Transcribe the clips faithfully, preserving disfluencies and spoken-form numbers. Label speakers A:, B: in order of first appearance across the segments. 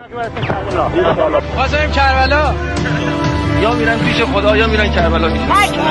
A: قاسم کربلا یا میرن پیش خدا یا میرن کربلا میشن.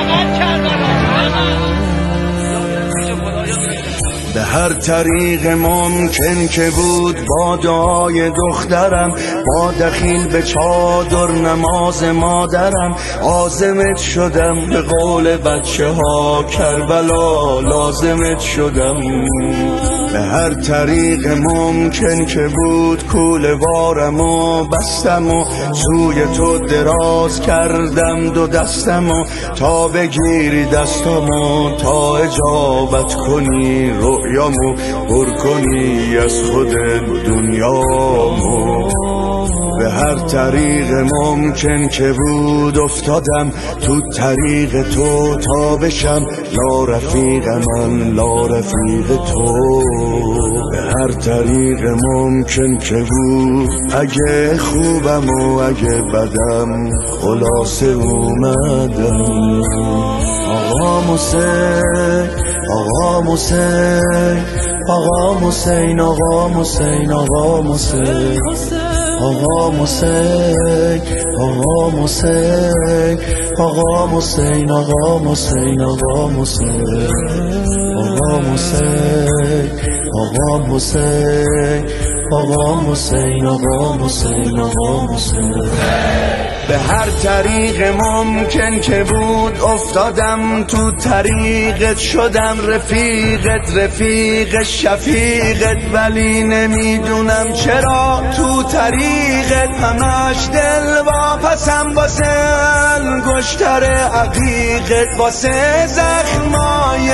B: به هر طریق ممکن که بود با دعای دخترم، با دخیل به چادر نماز مادرم، عازمت شدم به قول بچه ها کربلا لازمت شدم. به هر طریق ممکن که بود کوله وارم و بستم و سوی تو دراز کردم دو دستم و تا بگیری دستم و تا اجابت کنی رویامو پر کنی از خود دنیامو. به هر طریق ممکن که بود افتادم تو طریق تو تا بشم لا رفیق من لا رفیق تو. به هر طریق ممکن که بود اگه خوبم و اگه بدم خلاصه اومدم. آقا موسیقی آقا موسیقی آقا موسیقی آقا موسیقی آقا موسیقی آقا موسیقی آقا موسیقی آقا موسیقی آقا موسیقی آقا موسیقی آقا موسیقی آقا موسیقی آقا موسیقی آقا موسیقی آقا موسیقی. به هر طریق ممکن که بود افتادم تو طریقت شدم رفیقت رفیق شفیقت، ولی نمیدونم چرا تو طریقت همش دل واپسم واسه انگشتر عقیقت واسه زخمای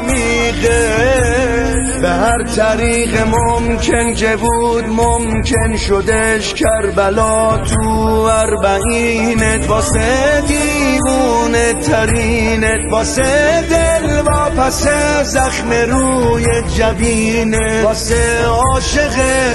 B: عمیقت. به هر طریق ممکن که بود ممکن شدش کربلا تو اربعینت واسه دیوونه ترینت واسه دل واپس زخم روی جبینت واسه عاشق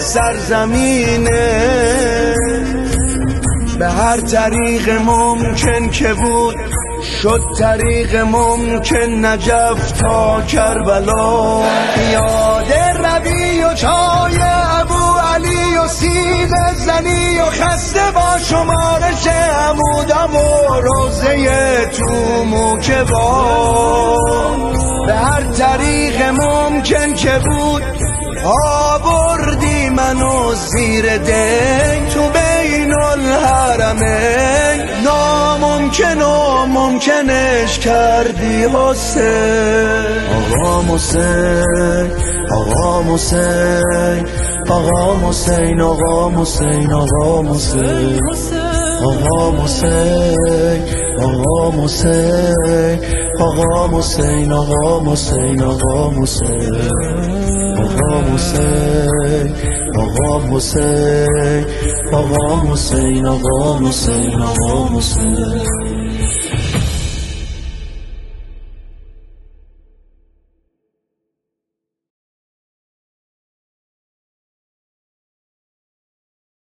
B: سرزمینت. به هر طریق ممکن که بود شد طریق ممکن نجف تا کربلا. یاد ربی و چای ابو علی و سیب زنی و خسته با شمارش عمودم و روزه تومو که با. به هر طریق ممکن که بود آوردی منو زیر دین تو بین الحرمین، ناممکن و ممکنش کردی حسین. آقا موسیقی آقا موسیقی آقا موسیقی آقا موسیقی آقا موسیقی آقا موسیقی آقا موسیقی آقا موسیقی آقا موسیقی آقا موسیقی آقا موسیقی آقا موسیقی آقا موسیقی آقا موسیقی آقا موسیقی.